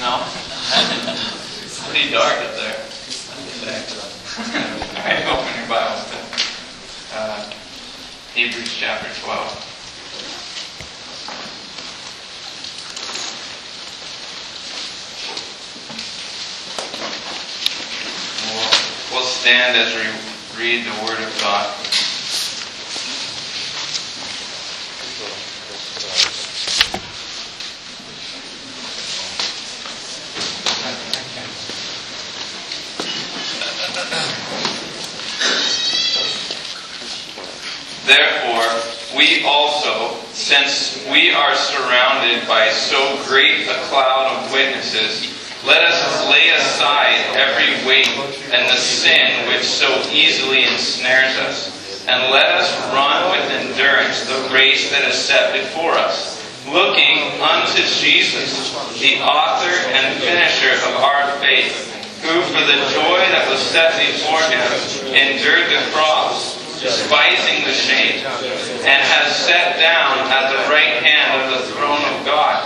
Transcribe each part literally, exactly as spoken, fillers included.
No? It's pretty dark up there. Alright, open your Bibles to uh, Hebrews chapter twelve. We'll, we'll stand as we read the Word of God. Therefore, we also, since we are surrounded by so great a cloud of witnesses, let us lay aside every weight and the sin which so easily ensnares us, and let us run with endurance the race that is set before us, looking unto Jesus, the author and finisher of our faith, who for the joy that was set before him endured the cross, despising the shame, and has sat down at the right hand of the throne of God.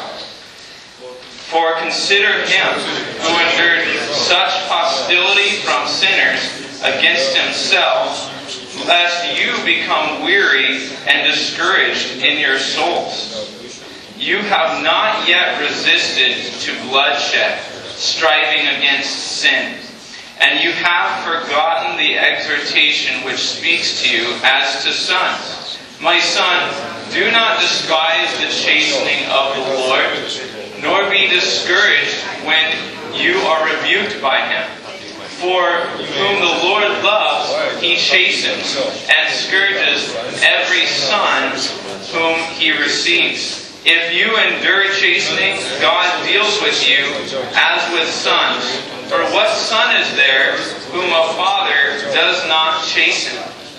For consider him who endured such hostility from sinners against himself, lest you become weary and discouraged in your souls. You have not yet resisted to bloodshed, striving against sin. And you have forgotten the exhortation which speaks to you as to sons. My son, do not despise the chastening of the Lord, nor be discouraged when you are rebuked by him. For whom the Lord loves, he chastens, and scourges every son whom he receives. If you endure chastening, God deals with you as with sons. For what son is there whom a father does not chasten?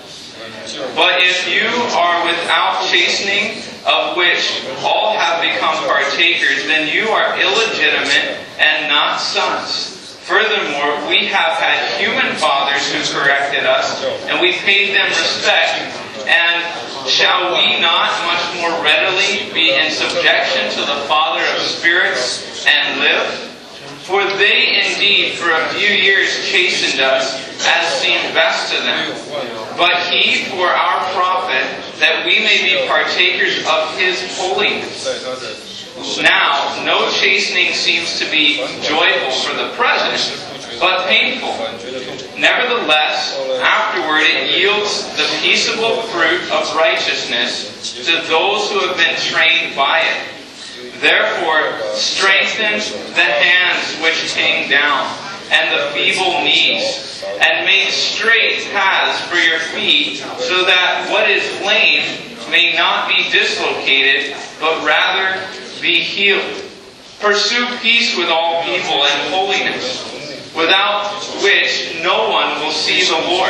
But if you are without chastening, of which all have become partakers, then you are illegitimate and not sons. Furthermore, we have had human fathers who corrected us, and we paid them respect. And shall we not much more readily be in subjection to the Father of spirits and live? For they indeed for a few years chastened us, as seemed best to them. But he for our profit, that we may be partakers of his holiness. Now, no chastening seems to be joyful for the present, but painful. Nevertheless, afterward it yields the peaceable fruit of righteousness to those who have been trained by it. Therefore, strengthen the hands which hang down, and the feeble knees, and make straight paths for your feet, so that what is lame may not be dislocated, but rather be healed. Pursue peace with all people and holiness, without which no one will see the Lord.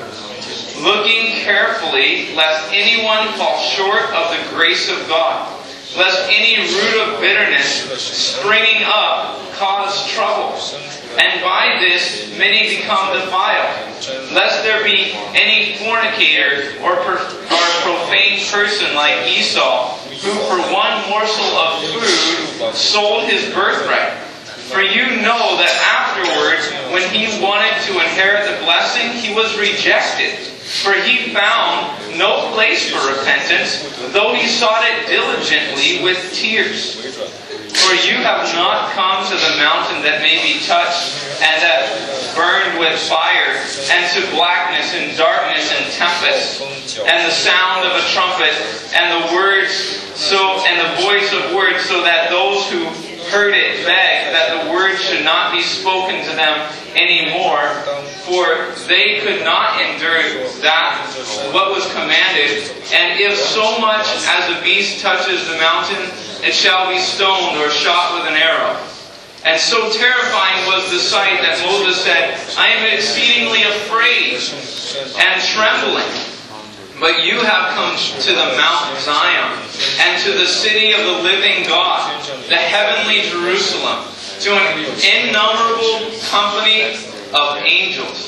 Looking carefully, lest anyone fall short of the grace of God, lest any root of bitterness springing up cause trouble, and by this many become defiled. Lest there be any fornicator or, per- or profane person like Esau, who for one morsel of food sold his birthright. For you know that afterwards, when he wanted to inherit the blessing, he was rejected. For he found no place for repentance, though he sought it diligently with tears. For you have not come to the mountain that may be touched, and that burned with fire, and to blackness and darkness and tempest, and the sound of a trumpet, and the words so and the voice of words, so that those who heard it begged that the words should not be spoken to them anymore, for they could not endure that what was commanded. And if so much as a beast touches the mountain, it shall be stoned or shot with an arrow. And so terrifying was the sight that Moses said, I am exceedingly afraid and trembling. But you have come to the Mount Zion, and to the city of the living God, the heavenly Jerusalem, to an innumerable company of angels,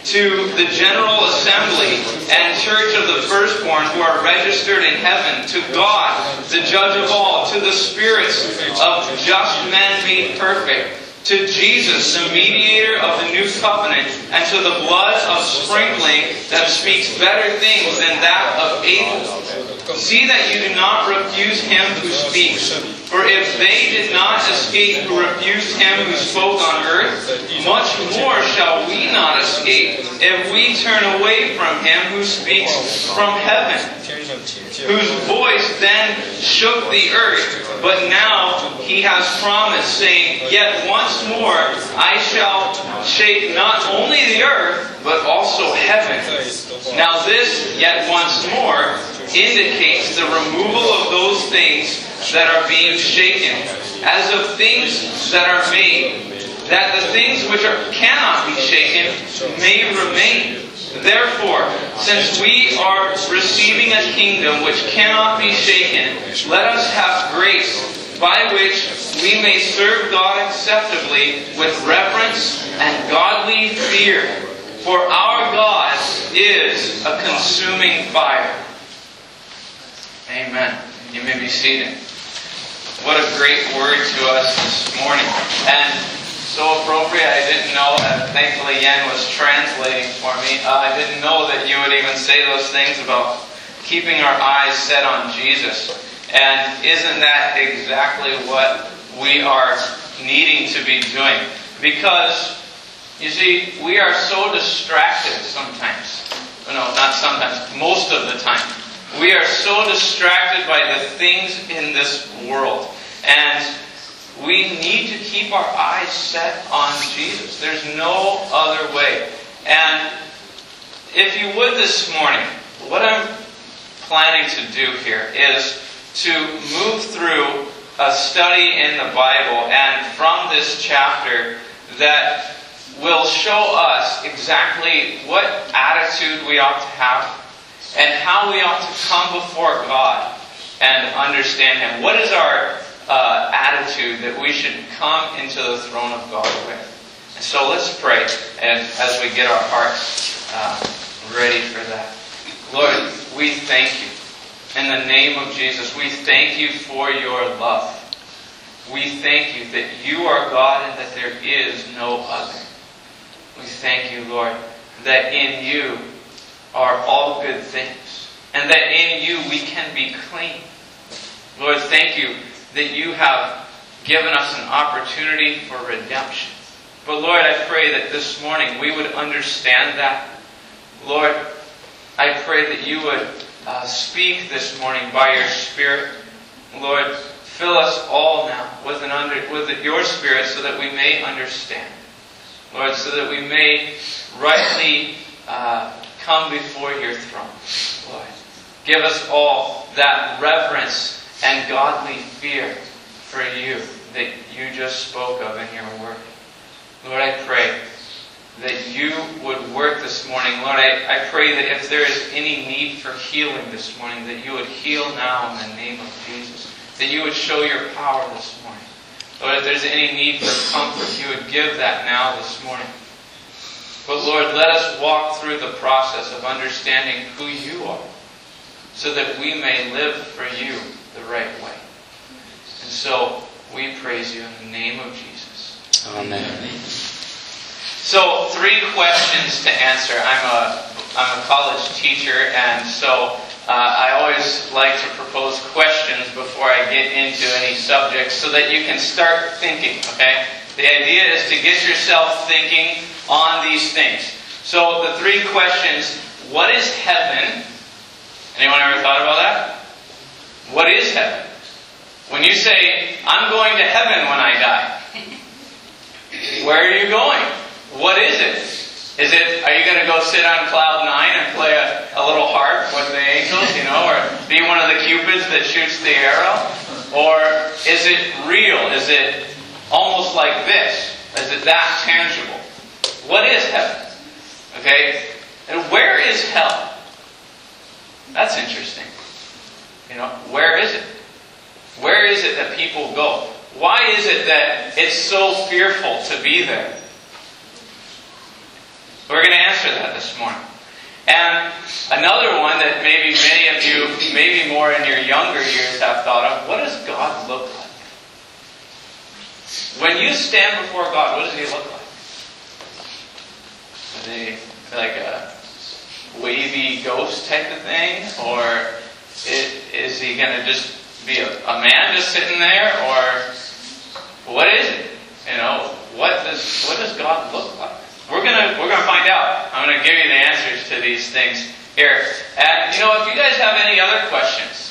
to the General Assembly and Church of the Firstborn who are registered in heaven, to God, the Judge of all, to the spirits of just men made perfect, to Jesus, the mediator of the new covenant, and to the blood of sprinkling that speaks better things than that of Abel. See that you do not refuse him who speaks. For if they did not escape who refused him who spoke on earth, much more shall we not escape if we turn away from him who speaks from heaven, whose voice then shook the earth. But now he has promised, saying, Yet once more I shall shake not only the earth, but also heaven. Now this, yet once more, indicates the removal of those things that are being shaken, as of things that are made, that the things which are, cannot be shaken may remain. Therefore, since we are receiving a kingdom which cannot be shaken, let us have grace by which we may serve God acceptably with reverence and godly fear. For our God is a consuming fire. Amen. You may be seated. What a great word to us this morning. And so appropriate, I didn't know, and thankfully Yen was translating for me. Uh, I didn't know that you would even say those things about keeping our eyes set on Jesus. And isn't that exactly what we are needing to be doing? Because, you see, we are so distracted sometimes. No, not sometimes. Most of the time. We are so distracted by the things in this world. And we need to keep our eyes set on Jesus. There's no other way. And if you would this morning, what I'm planning to do here is to move through a study in the Bible and from this chapter that will show us exactly what attitude we ought to have and how we ought to come before God and understand Him. What is our uh, attitude that we should come into the throne of God with? And so let's pray and as we get our hearts uh, ready for that. Lord, we thank you. In the name of Jesus, we thank you for your love. We thank you that you are God and that there is no other. We thank you, Lord, that in you are all good things, and that in you we can be clean. Lord, thank you that you have given us an opportunity for redemption. But Lord, I pray that this morning we would understand that. Lord, I pray that you would uh, speak this morning by your Spirit. Lord, fill us all now with, an under, with your Spirit so that we may understand. Lord, so that we may rightly uh, come before your throne. Lord, give us all that reverence and godly fear for you that you just spoke of in your word. Lord, I pray that you would work this morning. Lord, I, I pray that if there is any need for healing this morning, that you would heal now in the name of Jesus. That you would show your power this morning. Lord, if there's any need for comfort, you would give that now this morning. But Lord, let us walk through the process of understanding who you are, so that we may live for you the right way. And so, we praise you in the name of Jesus. Amen. So, three questions to answer. I'm a, I'm a college teacher, and so uh, I always like to propose questions before I get into any subject so that you can start thinking, okay? The idea is to get yourself thinking on these things. So, the three questions: what is heaven? Anyone ever thought about that? What is heaven? When you say, I'm going to heaven when I die, where are you going? What is it? Is it, are you going to go sit on cloud nine and play a, a little harp with the angels, you know, or be one of the cupids that shoots the arrow? Or is it real? Is it almost like this? Is it that tangible? What is heaven? Okay? And where is hell? That's interesting. You know, where is it? Where is it that people go? Why is it that it's so fearful to be there? We're going to answer that this morning. And another one that maybe many of you, maybe more in your younger years, have thought of, what does God look like? When you stand before God, what does He look like? Is He like a wavy ghost type of thing? Or is, is He going to just be a, a man just sitting there? Or what is it? You know, what does what does God look like? We're gonna we're gonna find out. I'm gonna give you the answers to these things here. And you know, if you guys have any other questions,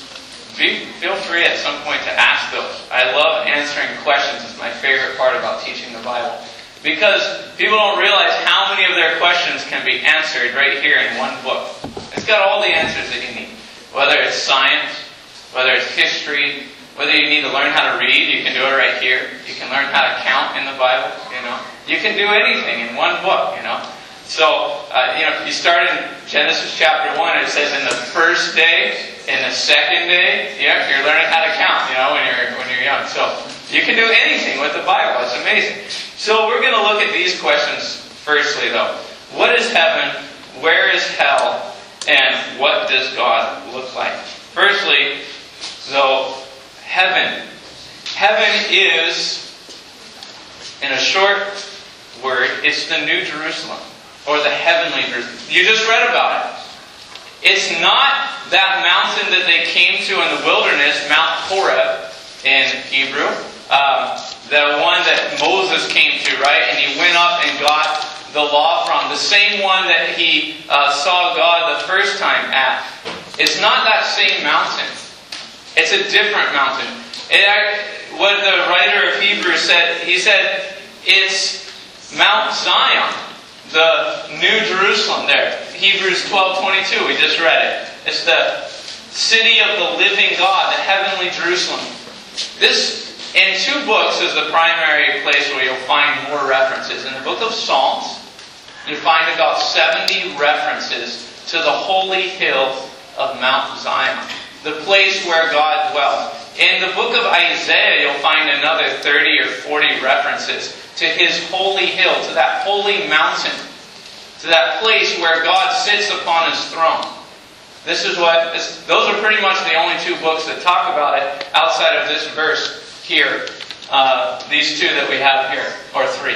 be, feel free at some point to ask those. I love answering questions. It's my favorite part about teaching the Bible. Because people don't realize how many of their questions can be answered right here in one book. It's got all the answers that you need. Whether it's science, whether it's history, whether you need to learn how to read, you can do it right here. You can learn how to count in the Bible, you know. You can do anything in one book, you know. So, uh, you know, you start in Genesis chapter one, and it says in the first day, in the second day, yeah, you're learning how to count, you know, when you're when you're young. So, you can do anything with the Bible. It's amazing. So, we're going to look at these questions firstly, though. What is heaven? Where is hell? And what does God look like? Firstly, though, heaven. Heaven is, in a short word, it's the New Jerusalem. Or the heavenly Jerusalem. You just read about it. It's not that mountain that they came to in the wilderness, Mount Horeb in Hebrew. Um, the one that Moses came to, right? And he went up and got the law from. The same one that he uh, saw God the first time at. It's not that same mountain. It's a different mountain. It, what the writer of Hebrews said, he said, it's Mount Zion, the New Jerusalem there. Hebrews twelve twenty-two, we just read it. It's the city of the living God, the heavenly Jerusalem. This, in two books, is the primary place where you'll find more references. In the book of Psalms, you find about seventy references to the holy hill of Mount Zion, the place where God dwells. In the book of Isaiah, you'll find another thirty or forty references to His holy hill, to that holy mountain, to that place where God sits upon His throne. This is what, this, those are pretty much the only two books that talk about it outside of this verse here. Uh, these two that we have here, or three.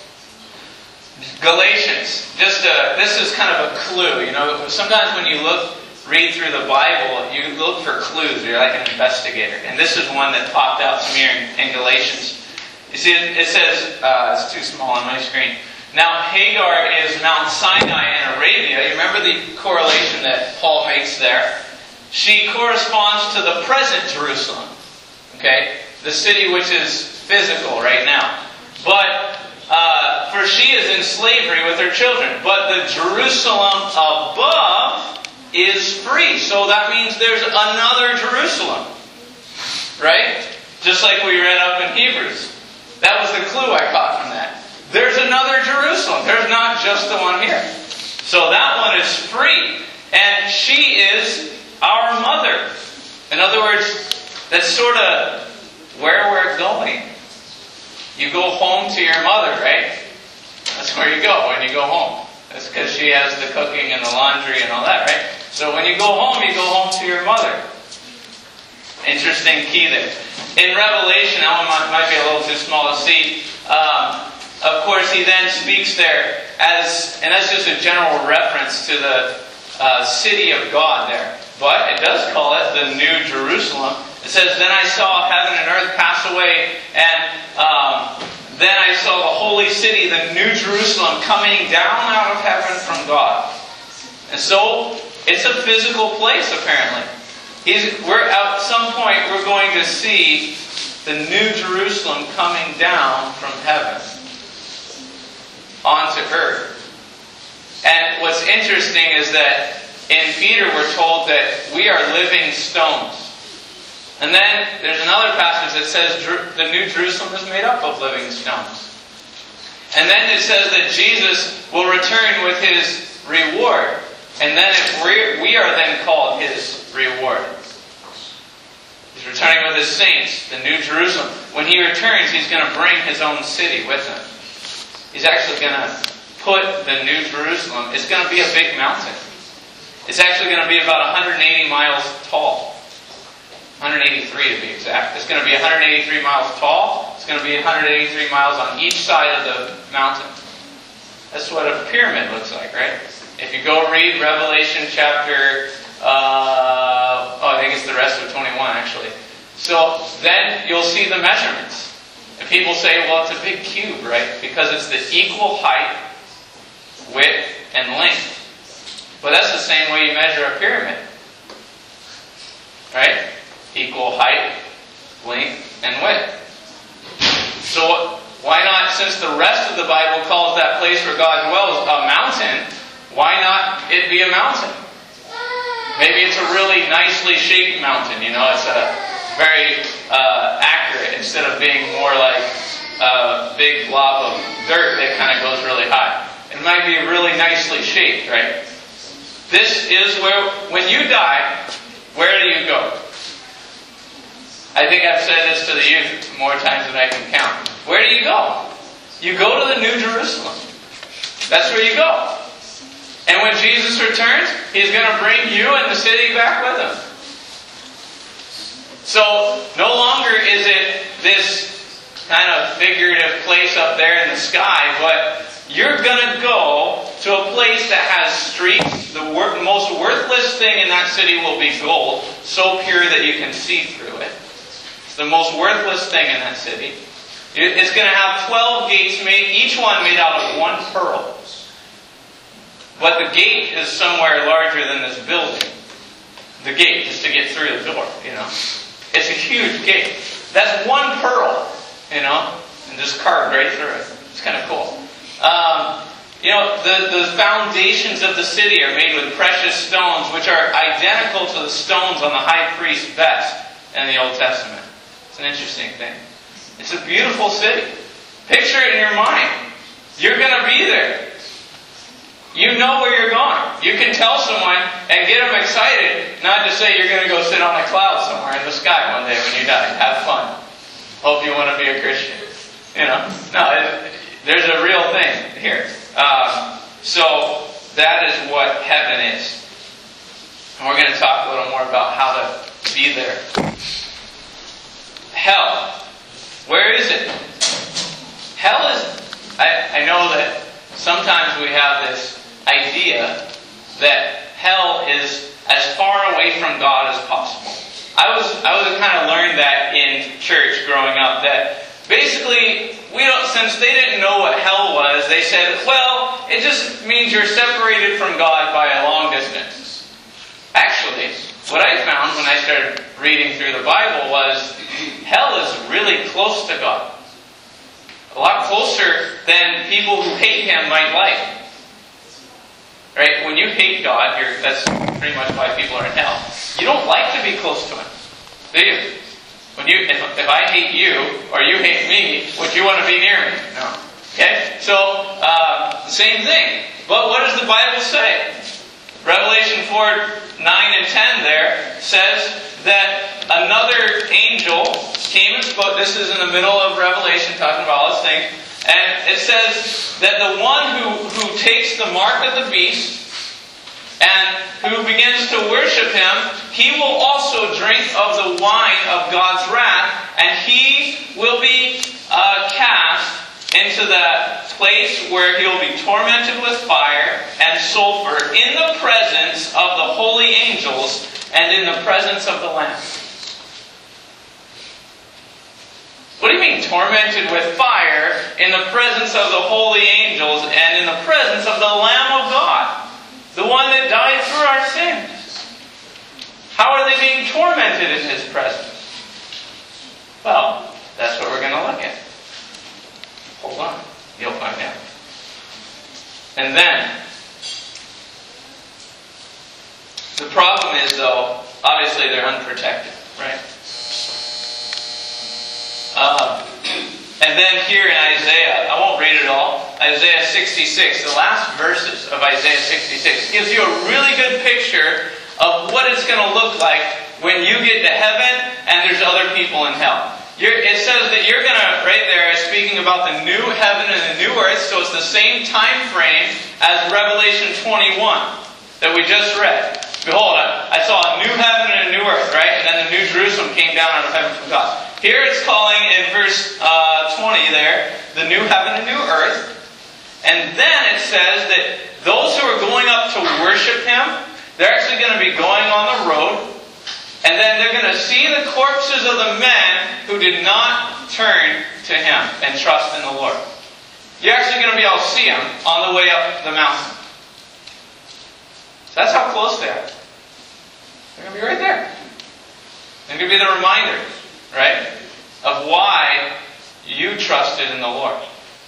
Galatians, just a, this is kind of a clue. You know, sometimes when you look, read through the Bible, you look for clues. You're like an investigator. And this is one that popped out to me in, in Galatians. You see, it, it says, uh, it's too small on my screen. Now, Hagar is Mount Sinai in Arabia. You remember the correlation that Paul makes there? She corresponds to the present Jerusalem. Okay? The city which is physical right now. But, uh, for she is in slavery with her children. But the Jerusalem above is free. So that means there's another Jerusalem. Right? Just like we read up in Hebrews. That was the clue I caught from that. There's another Jerusalem. There's not just the one here. So that one is free. And she is our mother. In other words, that's sort of where we're going. You go home to your mother, right? That's where you go when you go home. That's because she has the cooking and the laundry and all that, right? So when you go home, you go home to your mother. Interesting key there. In Revelation, that one might, might be a little too small to see. Um, of course, he then speaks there as, and that's just a general reference to the uh, city of God there. But it does call it the New Jerusalem. It says, "Then I saw heaven and earth pass away, and um, then I saw the holy city, the New Jerusalem, coming down out of heaven from God." And so, it's a physical place, apparently. He's, we're at some point we're going to see the New Jerusalem coming down from heaven onto earth. And what's interesting is that in Peter we're told that we are living stones. And then there's another passage that says the New Jerusalem is made up of living stones. And then it says that Jesus will return with His reward. And then if we're, we are then called His reward. He's returning with His saints, the New Jerusalem. When He returns, He's going to bring His own city with Him. He's actually going to put the New Jerusalem, it's going to be a big mountain. It's actually going to be about one hundred eighty miles tall. one hundred eighty-three to be exact. It's going to be one hundred eighty-three miles tall. It's going to be one hundred eighty-three miles on each side of the mountain. That's what a pyramid looks like, right? If you go read Revelation chapter, uh, oh, I think it's the rest of twenty-one actually. So then you'll see the measurements. And people say, well, it's a big cube, right? Because it's the equal height, width, and length. But that's the same way you measure a pyramid. Right? Equal height, length, and width. So why not, since the rest of the Bible calls that place where God dwells a mountain, why not it be a mountain? Maybe it's a really nicely shaped mountain, you know, it's a very uh, accurate instead of being more like a big blob of dirt that kind of goes really high. It might be really nicely shaped, right? This is where, when you die, where do you go? I think I've said this to the youth more times than I can count. Where do you go? You go to the New Jerusalem. That's where you go. And when Jesus returns, He's going to bring you and the city back with Him. So, no longer is it this kind of figurative place up there in the sky, but you're going to go to a place that has streets. The wor- most worthless thing in that city will be gold, so pure that you can see through it. It's the most worthless thing in that city. It's going to have twelve gates made, each one made out of one pearl. But the gate is somewhere larger than this building. The gate is to get through the door, you know. It's a huge gate. That's one pearl, you know, and just carved right through it. It's kind of cool. Um, you know, the, the foundations of the city are made with precious stones, which are identical to the stones on the high priest's vest in the Old Testament. It's an interesting thing. It's a beautiful city. Picture it in your mind. You're going to be there. You know where you're going. You can tell someone and get them excited, not to say you're going to go sit on a cloud somewhere in the sky one day when you die. Have fun. Hope you want to be a Christian. You know? No, it, there's a real thing here. Um, so, that is what heaven is. And we're going to talk a little more about how to be there. Hell. Where is it? Hell is... I, I know that sometimes we have this idea that hell is as far away from God as possible. I was I was kind of learned that in church growing up, that basically we don't, since they didn't know what hell was, they said, well, it just means you're separated from God by a long distance. Actually, what I found when I started reading through the Bible was hell is really close to God. A lot closer than people who hate Him might like. Right? When you hate God, you're, that's pretty much why people are in hell. You don't like to be close to Him, do you? When you, if, if I hate you, or you hate me, would you want to be near me? No. Okay? So, uh, same thing. But what does the Bible say? Revelation four, nine and ten there says that another angel came and spoke. This is in the middle of Revelation, talking about all this thing. And it says that the one who, who takes the mark of the beast and who begins to worship him, he will also drink of the wine of God's wrath, and he will be uh, cast into that place where he will be tormented with fire and sulfur in the presence of the holy angels and in the presence of the Lamb. What do you mean, tormented with fire in the presence of the holy angels and in the presence of the Lamb of God? The one that died for our sins. How are they being tormented in His presence? Well, that's what we're going to look at. Hold on. You'll find out. And then, the problem is, though, obviously they're unprotected, right? Um, and then here in Isaiah, I won't read it all, Isaiah sixty-six, the last verses of Isaiah sixty-six, gives you a really good picture of what it's going to look like when you get to heaven and there's other people in hell. You're, it says that you're going to, right there, speaking about the new heaven and the new earth, so it's the same time frame as Revelation twenty-one that we just read. Behold, I saw a new heaven and a new earth, right? And then the new Jerusalem came down out of heaven from God. Here it's calling in verse uh, twenty there, the new heaven and new earth. And then it says that those who are going up to worship Him, they're actually going to be going on the road. And then they're going to see the corpses of the men who did not turn to Him and trust in the Lord. You're actually going to be able to see them on the way up the mountain. So that's how close they are. They're going to be right there. They're going to be the reminder, right, of why you trusted in the Lord.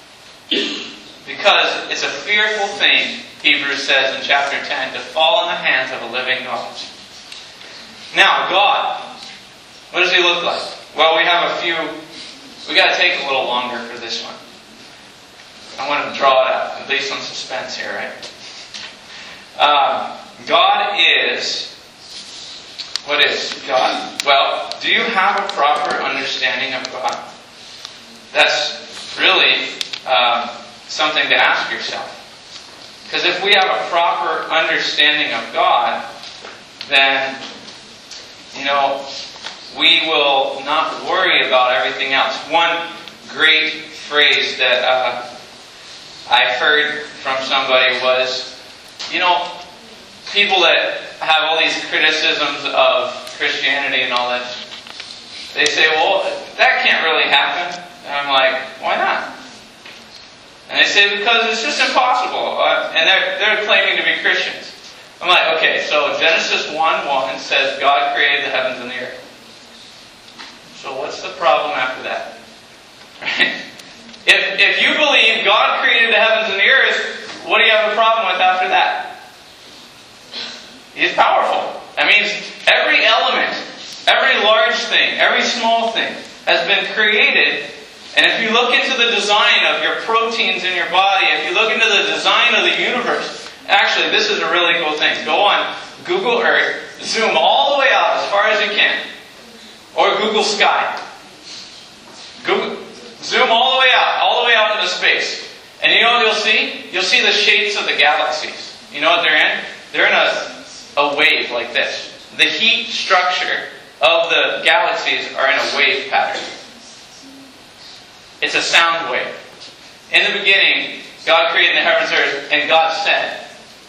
Because it's a fearful thing, Hebrews says in chapter ten, to fall in the hands of a living God. Now, God, what does He look like? Well, we have a few, we got to take a little longer for this one. I want to draw it out, at least some suspense here, right? Uh, God is, what is God? Well, do you have a proper understanding of God? That's really um, something to ask yourself. Because if we have a proper understanding of God, then, you know, we will not worry about everything else. One great phrase that uh, I heard from somebody was, you know, people that have all these criticisms of Christianity and all that, they say, well, that can't really happen. And I'm like, why not? And they say, because it's just impossible. Uh, and they're, they're claiming to be Christians. I'm like, okay, so Genesis one one says God created the heavens and the earth. So what's the problem after that? Right? If, if you believe God created the heavens and the earth, what do you have a problem with after that? He's powerful. That means every element, every large thing, every small thing has been created. And if you look into the design of your proteins in your body, if you look into the design of the universe, actually, this is a really cool thing. Go on Google Earth, zoom all the way out as far as you can. Or Google Sky. Google, zoom all the way out, all the way out into space. And you know what you'll see? You'll see the shapes of the galaxies. You know what they're in? They're in a, a wave like this. The heat structure of the galaxies are in a wave pattern. It's a sound wave. In the beginning, God created the heavens and earth, and God said,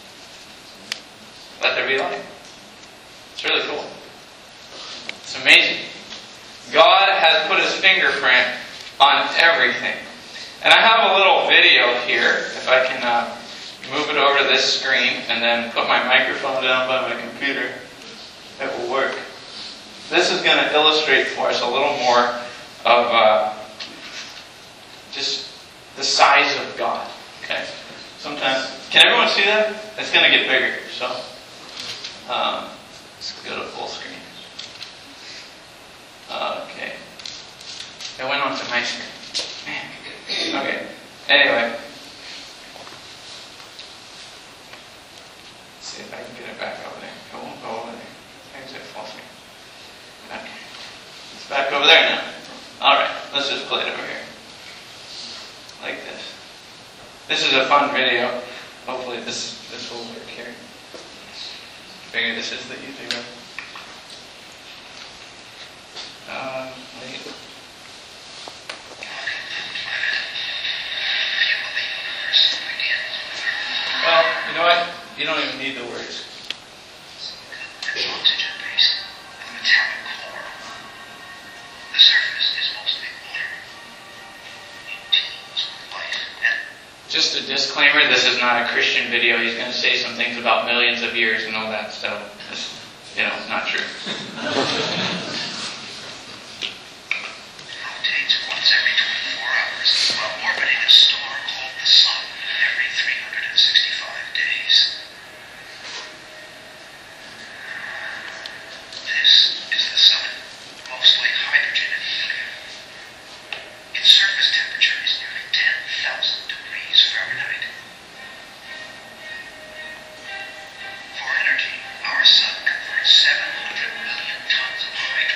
let there be light. It's really cool. It's amazing. God has put His fingerprint on everything. And I have a little video here, if I can uh, move it over to this screen and then put my microphone down by my computer, it will work. This is going to illustrate for us a little more of uh, just the size of God. Okay? Sometimes, can everyone see that? It's going to get bigger, so um, let's go to full screen. Okay. It went on to my screen. Man. Okay. Anyway. Let's see if I can get it back over there. It won't go over there. Exit full screen. Okay. It's back over there now. Alright. Let's just play it over here. Like this. This is a fun video. Hopefully this this will work here. Figure this is the easy way. Um, wait. Well, you know what? You don't even need the words. Oxygen-based with a metallic core. The surface is mostly water. It teems with life and... Just a disclaimer, this is not a Christian video. He's going to say some things about millions of years and all that stuff. It's, you know, not true. rotates once every twenty-four hours while orbiting a star called the Sun every three hundred sixty-five days. This is the Sun, mostly hydrogen and helium. Its surface temperature is nearly ten thousand degrees Fahrenheit. For energy, our Sun converts seven hundred million tons of hydrogen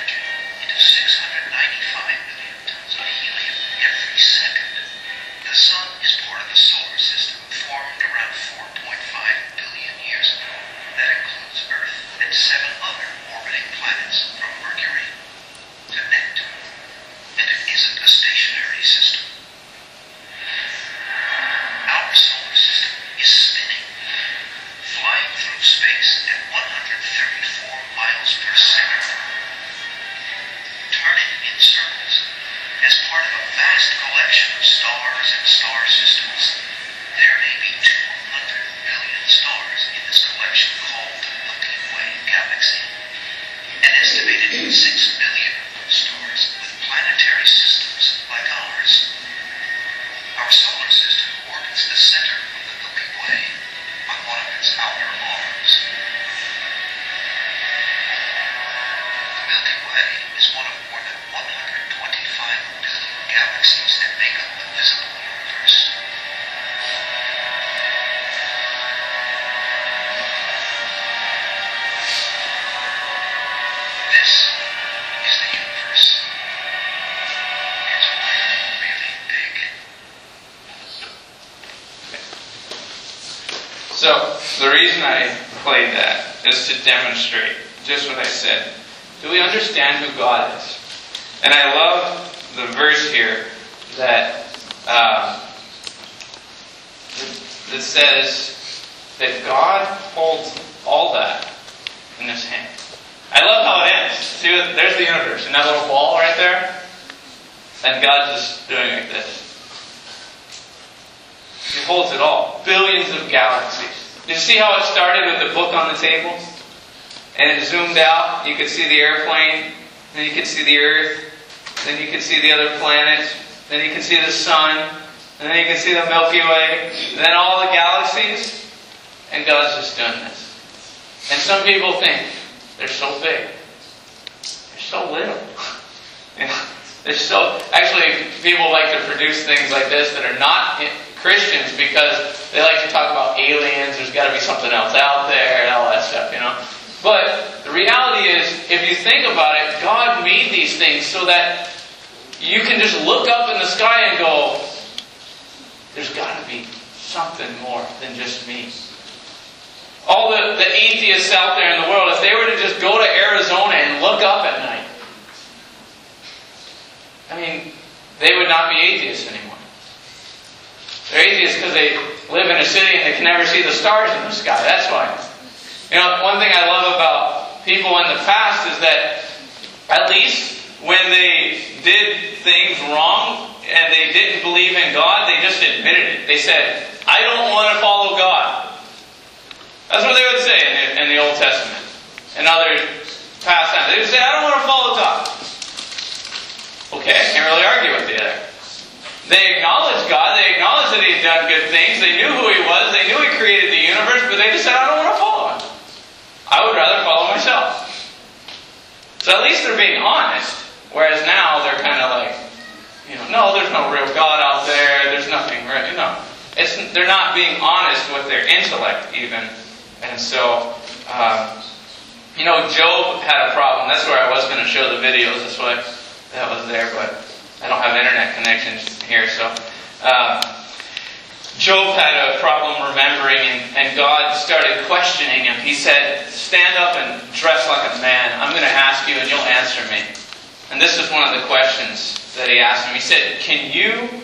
So, the reason I played that is to demonstrate just what I said. Do we understand who God is? And I love the verse here that uh, that says that God holds all that in His hand. I love how it ends. See, there's the universe, and that little ball right there, and God's just doing like this. He holds it all. Billions of galaxies. Did you see how it started with the book on the table? And it zoomed out. You could see the airplane. Then you could see the Earth. Then you could see the other planets. Then you could see the sun. And then you can see the Milky Way. And then all the galaxies. And God's just doing this. And some people think they're so big. They're so little. You know, they're so... Actually, people like to produce things like this that are not Christians because they like to talk about aliens. There's got to be something else out there and all that stuff, you know. But the reality is, if you think about it, God made these things so that you can just look up in the sky and go, there's got to be something more than just me. All the, the atheists out there in the world, if they were to just go to Arizona and look up at night, I mean, they would not be atheists anymore. They're atheists because they live in a city and they can never see the stars in the sky. That's why. You know, one thing I love about people in the past is that at least when they did things wrong and they didn't believe in God, they just admitted it. They said, I don't want to follow God. That's what they would say in the, in the Old Testament. And other past times. They would say, I don't want to follow God. Okay, I can't really argue with you there. They acknowledged God. They acknowledged that He had done good things. They knew who He was. They knew He created the universe. But they just said, I don't want to follow Him. I would rather follow myself. So at least they're being honest. Whereas now they're kind of like, you know, no, there's no real God out there. There's nothing real. You know, it's, they're not being honest with their intellect even. And so, um, you know, Job had a problem. That's where I was going to show the videos. That's why that was there. But I don't have internet connection here, so uh, Job had a problem remembering, and, and God started questioning him. He said, stand up and dress like a man. I'm going to ask you and you'll answer me. And this is one of the questions that he asked him. He said, can you,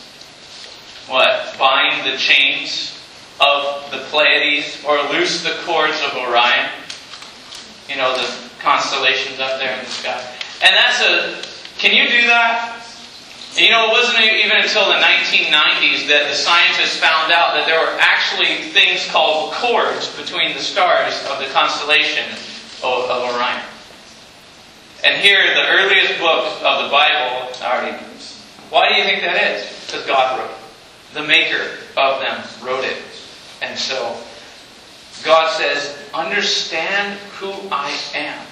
what, bind the chains of the Pleiades or loose the cords of Orion? You know, the constellations up there in the sky. And that's a, can you do that? You know, it wasn't even until the nineteen nineties that the scientists found out that there were actually things called cords between the stars of the constellation of, of Orion. And here, the earliest book of the Bible, already. Why do you think that is? Because God wrote it. The maker of them wrote it. And so, God says, understand who I am.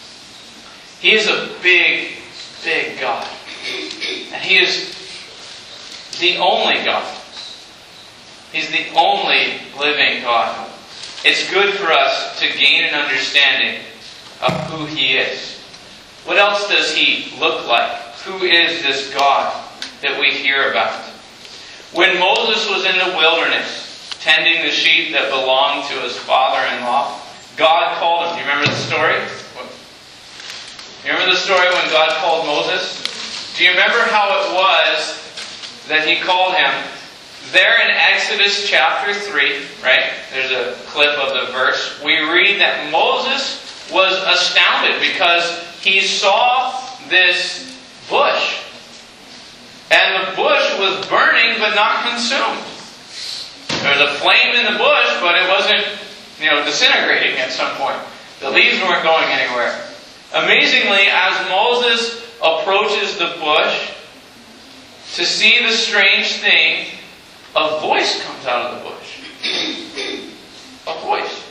He is a big, big God. And He is the only God. He's the only living God. It's good for us to gain an understanding of who He is. What else does He look like? Who is this God that we hear about? When Moses was in the wilderness, tending the sheep that belonged to his father-in-law, God called him. Do you remember the story? You remember the story when God called Moses? Do you remember how it was that He called him? There in Exodus chapter three, right? There's a clip of the verse. We read that Moses was astounded because he saw this bush. And the bush was burning but not consumed. There was a flame in the bush, but it wasn't, you know, disintegrating at some point. The leaves weren't going anywhere. Amazingly, as Moses approaches the bush to see the strange thing, a voice comes out of the bush. A voice.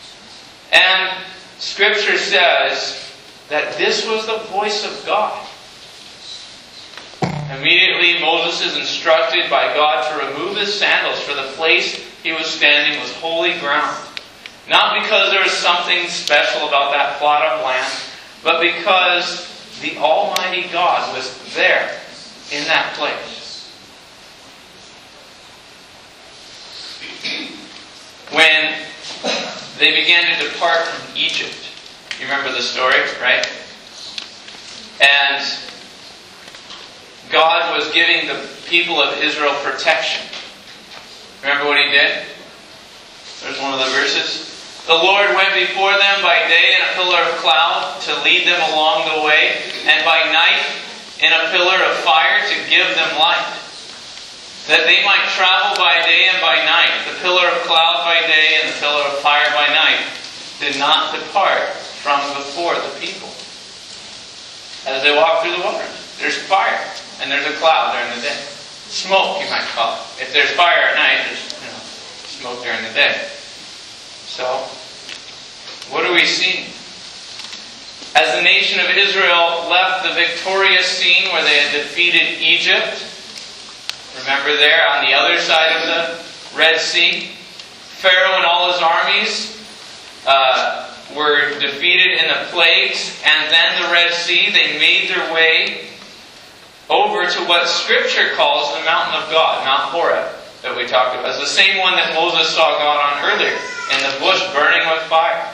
And Scripture says that this was the voice of God. Immediately Moses is instructed by God to remove his sandals, for the place he was standing was holy ground. Not because there was something special about that plot of land, but because the Almighty God was there in that place. When they began to depart from Egypt. You remember the story, right? And God was giving the people of Israel protection. Remember what He did? There's one of the verses. The Lord went before them by day in a pillar of cloud to lead them along the way, and by night in a pillar of fire to give them light, that they might travel by day and by night. The pillar of cloud by day and the pillar of fire by night did not depart from before the people as they walked through the wilderness. There's fire and there's a cloud during the day. Smoke, you might call it. If there's fire at night, there's you know, smoke during the day. So, what are we seeing? As the nation of Israel left the victorious scene where they had defeated Egypt, remember there on the other side of the Red Sea, Pharaoh and all his armies uh, were defeated in the plagues, and then the Red Sea, they made their way over to what Scripture calls the mountain of God, Mount Horeb, that we talked about. It's the same one that Moses saw God on earlier, in the bush burning with fire.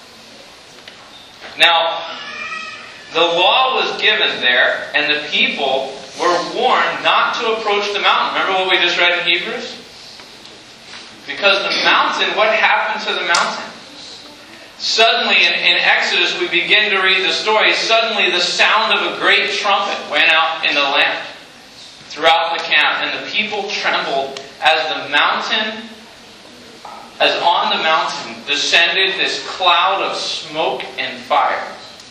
Now, the law was given there, and the people were warned not to approach the mountain. Remember what we just read in Hebrews? Because the mountain, what happened to the mountain? Suddenly, in, in Exodus, we begin to read the story. Suddenly, the sound of a great trumpet went out in the land throughout the camp, and the people trembled as the mountain, as on the mountain descended this cloud of smoke and fire.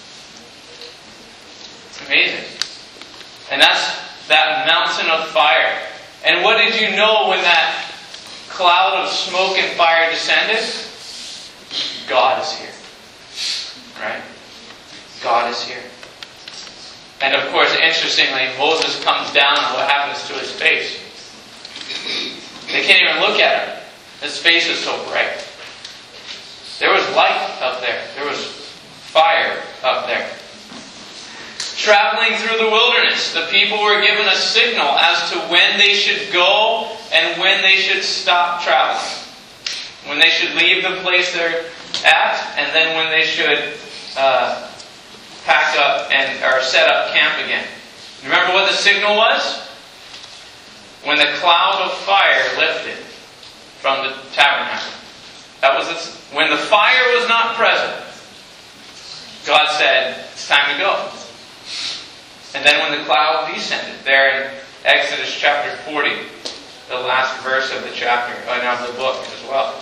It's amazing. And that's that mountain of fire. And what did you know when that cloud of smoke and fire descended? God is here. Right? God is here. And of course, interestingly, Moses comes down and what happens to his face? They can't even look at him. His face is so bright. There was light up there. There was fire up there. Traveling through the wilderness, the people were given a signal as to when they should go and when they should stop traveling. When they should leave the place they're at, and then when they should uh, pack up and or set up camp again. Remember what the signal was? When the cloud of fire lifted from the tabernacle. That was its, when the fire was not present. God said, it's time to go. And then when the cloud descended, there in Exodus chapter forty, the last verse of the chapter, and of the book as well.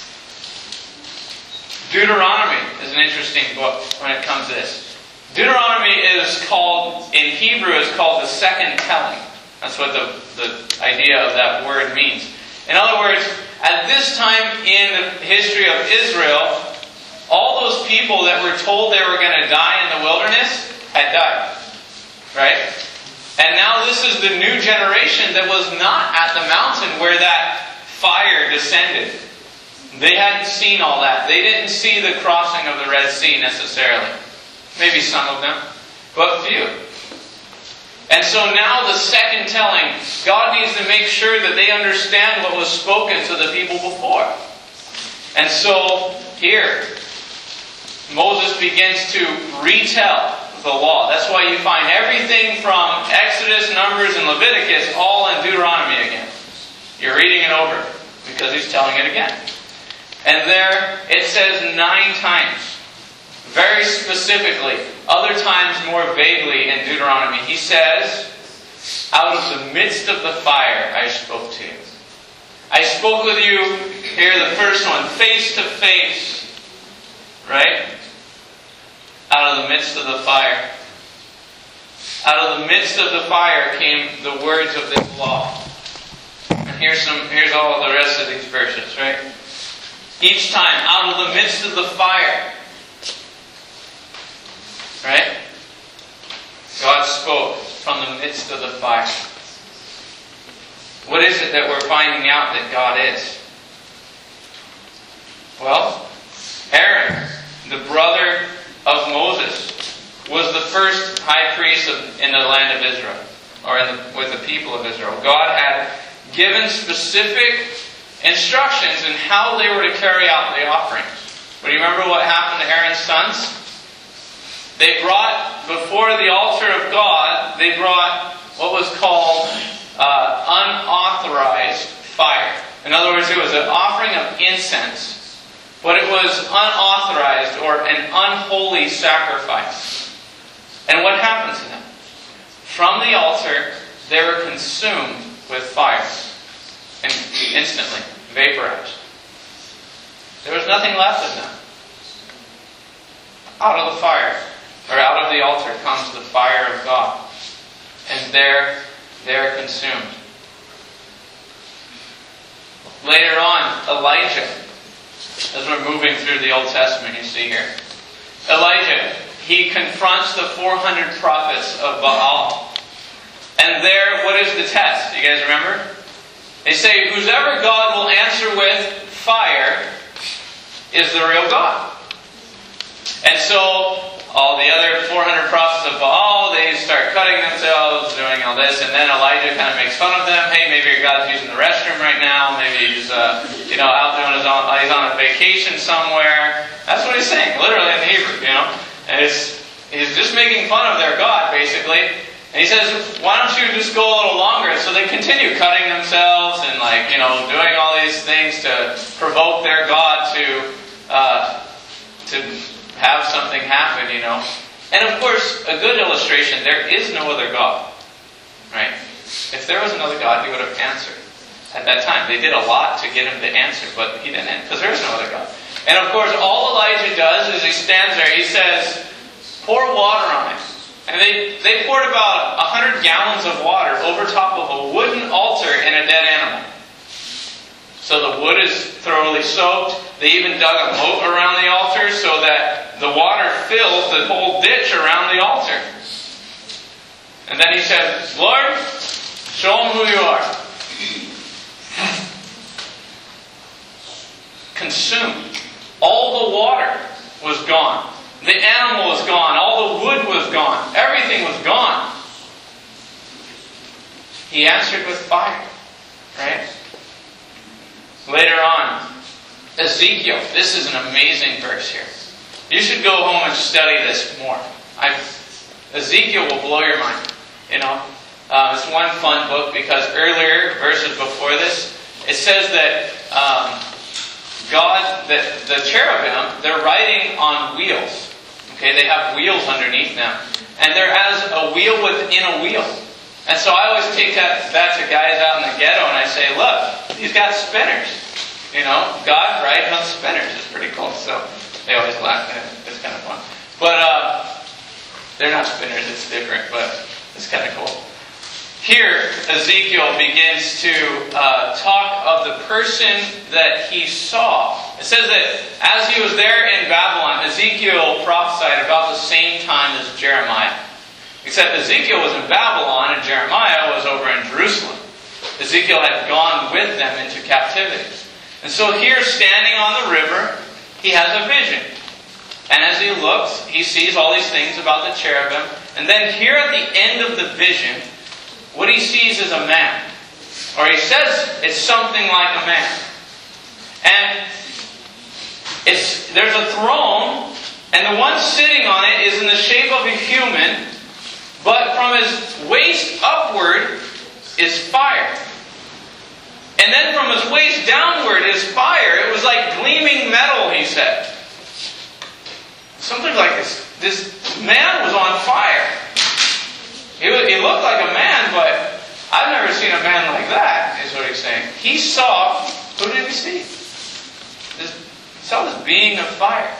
Deuteronomy is an interesting book when it comes to this. Deuteronomy is called, in Hebrew, is called the second telling. That's what the, the idea of that word means. In other words, at this time in the history of Israel, all those people that were told they were going to die in the wilderness had died. Right? And now this is the new generation that was not at the mountain where that fire descended. They hadn't seen all that. They didn't see the crossing of the Red Sea necessarily. Maybe some of them, but few. And so now the second telling, God needs to make sure that they understand what was spoken to the people before. And so here, Moses begins to retell the law. That's why you find everything from Exodus, Numbers, and Leviticus all in Deuteronomy again. You're reading it over because he's telling it again. And there it says nine times, very specifically, other times more vaguely in Deuteronomy. He says, out of the midst of the fire I spoke to you. I spoke with you, here the first one, face to face. Right? Out of the midst of the fire. Out of the midst of the fire came the words of this law. And here's some. Here's all the rest of these verses, right? Each time, out of the midst of the fire. Right? God spoke from the midst of the fire. What is it that we're finding out that God is? Well, Aaron, the brother of Moses, was the first high priest of, in the land of Israel, or in the, with the people of Israel. God had given specific instructions in how they were to carry out the offerings. But do you remember what happened to Aaron's sons? They brought, before the altar of God, they brought what was called uh, unauthorized fire. In other words, it was an offering of incense, but it was unauthorized or an unholy sacrifice. And what happened to them? From the altar, they were consumed with fire and instantly vaporized. There was nothing left of them. Out of the fire, or out of the altar, comes the fire of God. And there, they are consumed. Later on, Elijah, as we're moving through the Old Testament, you see here. Elijah, he confronts the four hundred prophets of Baal. And there, what is the test? You guys remember? They say, whoever God will answer with fire is the real God. And so, all the other four hundred prophets of Baal, they start cutting themselves, doing all this, and then Elijah kind of makes fun of them. Hey, maybe your God's using the restroom right now. Maybe he's, uh, you know, out doing his own, he's on a vacation somewhere. That's what he's saying, literally in the Hebrew, you know. And it's, he's just making fun of their God, basically. And he says, why don't you just go a little longer? So they continue cutting themselves and, like, you know, doing all these things to provoke their God to, uh, to have something happen, you know. And of course, a good illustration, there is no other God. Right? If there was another God, he would have answered at that time. They did a lot to get him to answer, but he didn't, because there is no other God. And of course, all Elijah does is he stands there, he says, pour water on it. And they, they poured about one hundred gallons of water over top of a wooden altar and a dead animal. So the wood is thoroughly soaked. They even dug a moat around the altar so that the water fills the whole ditch around the altar. And then he said, Lord, show them who you are. Consumed. All the water was gone. The animal was gone. All the wood was gone. Everything was gone. He answered with fire. Right? Later on, Ezekiel. This is an amazing verse here. You should go home and study this more. I've, Ezekiel will blow your mind. You know, uh, it's one fun book because earlier, verses before this, it says that um, God, that the cherubim, they're riding on wheels. Okay, they have wheels underneath them. And there has a wheel within a wheel. And so I always take that, that to guys out in the ghetto and I say, look, he's got spinners. You know, God rides on spinners. It's pretty cool. So they always laugh at it. It's kind of fun. But uh, they're not spinners, it's different, but it's kind of cool. Here, Ezekiel begins to uh, talk of the person that he saw. It says that as he was there in Babylon, Ezekiel prophesied about the same time as Jeremiah. Except Ezekiel was in Babylon and Jeremiah was over in Jerusalem. Ezekiel had gone with them into captivity. And so here, standing on the river, he has a vision. And as he looks, he sees all these things about the cherubim. And then here at the end of the vision, what he sees is a man. Or he says it's something like a man. And it's there's a throne, and the one sitting on it is in the shape of a human, but from his waist upward is fire. And then from his waist downward is fire. It was like gleaming metal, he said. Something like this. This man was on fire. He, he looked like a man, but I've never seen a man like that, is what he's saying. He saw, who did he see? This, he saw this being of fire.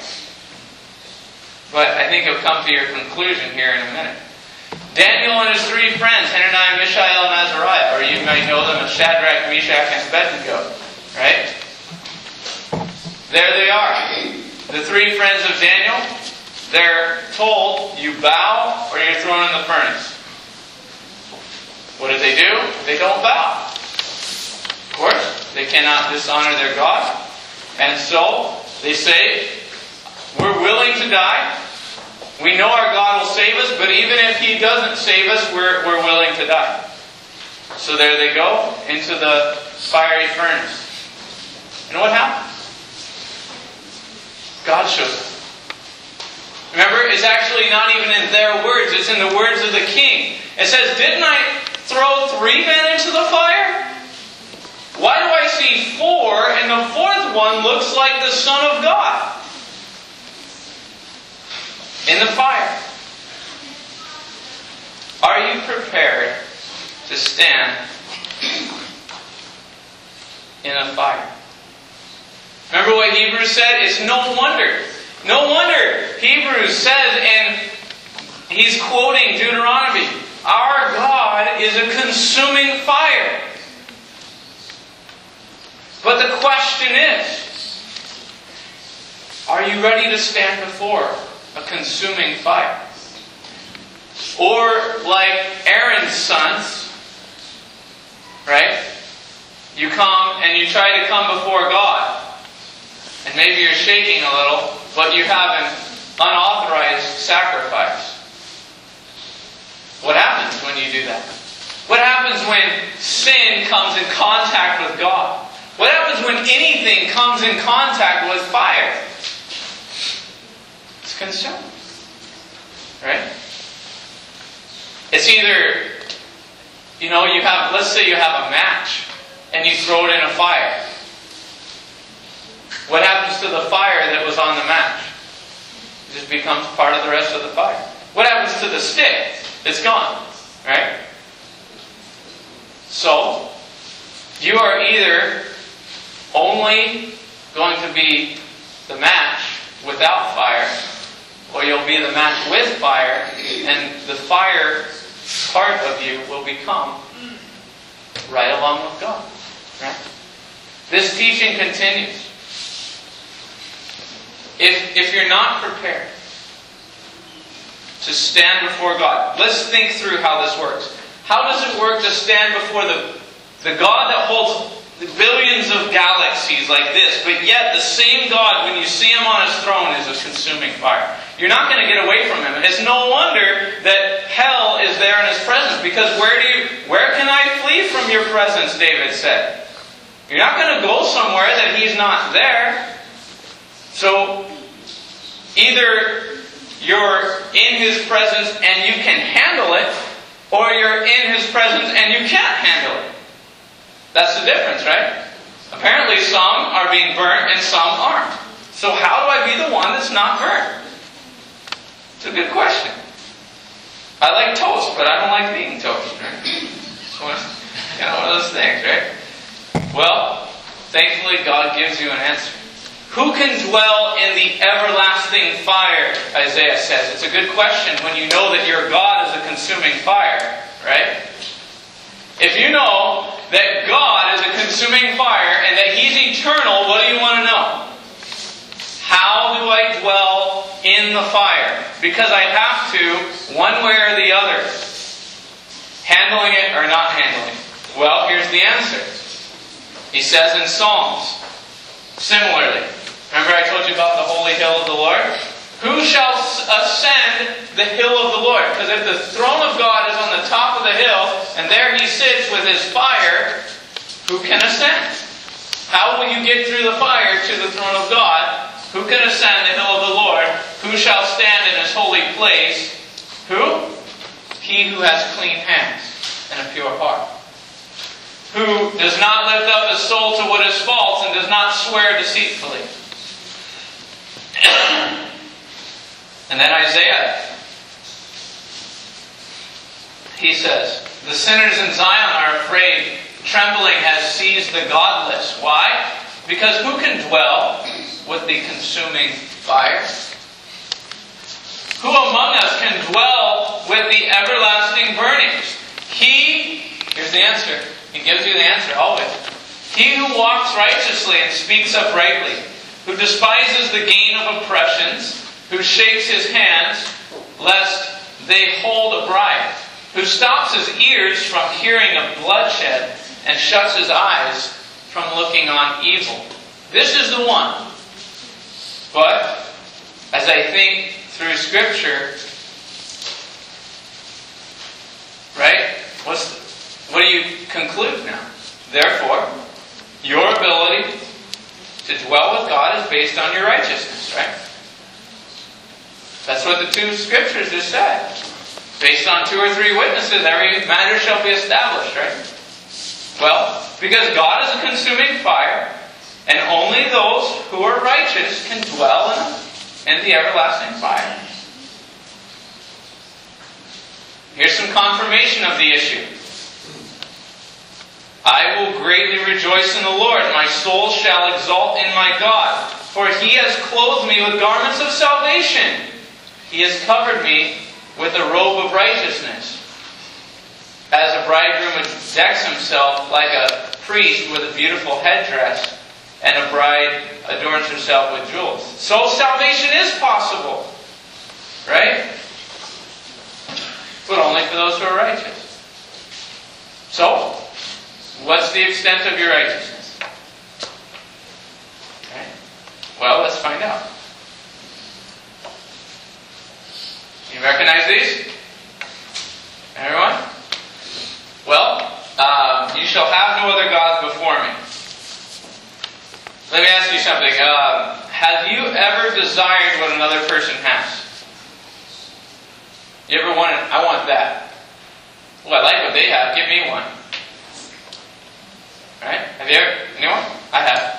But I think he'll come to your conclusion here in a minute. Daniel and his three friends, Hananiah, Mishael, and Azariah, or you might know them as Shadrach, Meshach, and Abednego. Right? There they are. The three friends of Daniel, they're told, you bow or you're thrown in the furnace. What do they do? They don't bow. Of course, they cannot dishonor their God. And so, they say, we're willing to die. We know our God will save us, but even if He doesn't save us, we're, we're willing to die. So there they go, into the fiery furnace. And what happens? God shows up. Remember, it's actually not even in their words. It's in the words of the king. It says, didn't I throw three men into the fire? Why do I see four and the fourth one looks like the Son of God in the fire? Are you prepared to stand in a fire? Remember what Hebrews said? It's no wonder. No wonder Hebrews says, and he's quoting Deuteronomy, our God is a consuming fire. But the question is, are you ready to stand before a consuming fire? Or like Aaron's sons, right? You come and you try to come before God. And maybe you're shaking a little, but you have an unauthorized sacrifice. What happens when you do that? What happens when sin comes in contact with God? What happens when anything comes in contact with fire? It's consumed. Right? It's either, you know, you have, let's say you have a match and you throw it in a fire. What happens to the fire that was on the match? It just becomes part of the rest of the fire. What happens to the stick? It's gone. Right? So, you are either only going to be the match without fire, or you'll be the match with fire, and the fire part of you will become right along with God. Right? This teaching continues. If, if you're not prepared to stand before God, let's think through how this works. How does it work to stand before the, the God that holds the billions of galaxies like this, but yet the same God, when you see Him on His throne, is a consuming fire? You're not going to get away from Him. It's no wonder that hell is there in His presence, because where do you, where can I flee from your presence, David said. You're not going to go somewhere that He's not there. So, either you're in His presence and you can handle it, or you're in His presence and you can't handle it. That's the difference, right? Apparently some are being burnt and some aren't. So how do I be the one that's not burnt? It's a good question. I like toast, but I don't like being toast, right? It's one of, you know, one of those things, right? Well, thankfully God gives you an answer. Who can dwell in the everlasting fire, Isaiah says. It's a good question when you know that your God is a consuming fire, right? If you know that God is a consuming fire and that He's eternal, what do you want to know? How do I dwell in the fire? Because I have to, one way or the other. Handling it or not handling it. Well, here's the answer. He says in Psalms, similarly, remember I told you about the holy hill of the Lord? Who shall ascend the hill of the Lord? Because if the throne of God is on the top of the hill, and there He sits with His fire, who can ascend? How will you get through the fire to the throne of God? Who can ascend the hill of the Lord? Who shall stand in His holy place? Who? He who has clean hands and a pure heart. Who does not lift up his soul to what is false and does not swear deceitfully. And then Isaiah, he says, the sinners in Zion are afraid. Trembling has seized the godless. Why? Because who can dwell with the consuming fire? Who among us can dwell with the everlasting burnings? He, here's the answer. He gives you the answer always. He who walks righteously and speaks uprightly, who despises the gain of oppressions, who shakes his hands, lest they hold a bribe, who stops his ears from hearing of bloodshed, and shuts his eyes from looking on evil. This is the one. But, as I think through Scripture, right? What's the, what do you conclude now? Therefore, your ability to to dwell with God is based on your righteousness, right? That's what the two scriptures just said. Based on two or three witnesses, every matter shall be established, right? Well, because God is a consuming fire, and only those who are righteous can dwell in, in the everlasting fire. Here's some confirmation of the issue. I will greatly rejoice in the Lord. My soul shall exult in my God. For He has clothed me with garments of salvation. He has covered me with a robe of righteousness. As a bridegroom decks himself like a priest with a beautiful headdress, and a bride adorns herself with jewels. So salvation is possible. Right? But only for those who are righteous. So, what's the extent of your righteousness? Okay. Well, let's find out. You recognize these? Everyone? Well, uh, you shall have no other gods before me. Let me ask you something. Uh, have you ever desired what another person has? You ever wanted, I want that. Well, I like what they have. Give me one. Right? Have you ever? Anyone? I have.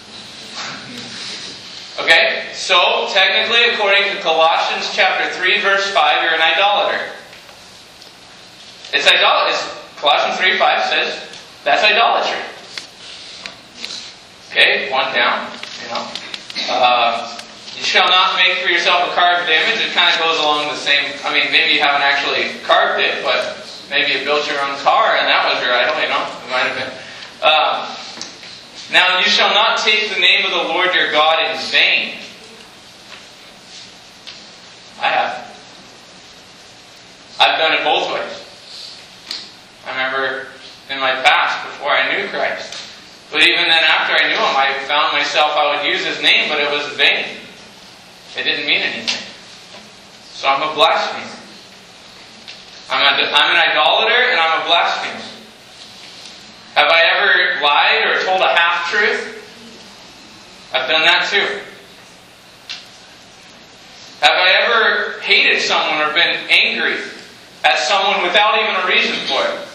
Okay? So, technically, according to Colossians chapter three, verse five, you're an idolater. It's idolatry. Colossians three five says that's idolatry. Okay? One down. You know. Uh, you shall not make for yourself a carved image. It kind of goes along the same. I mean, maybe you haven't actually carved it, but maybe you built your own car and that was your idol. You know, it might have been. Um, now, you shall not take the name of the Lord your God in vain. I have. I've done it both ways. I remember in my past, before I knew Christ. But even then, after I knew Him, I found myself, I would use His name, but it was vain. It didn't mean anything. So I'm a blasphemer. I'm, a, I'm an idolater and I'm a blasphemer. Have I ever lied or told a half-truth? I've done that too. Have I ever hated someone or been angry at someone without even a reason for it?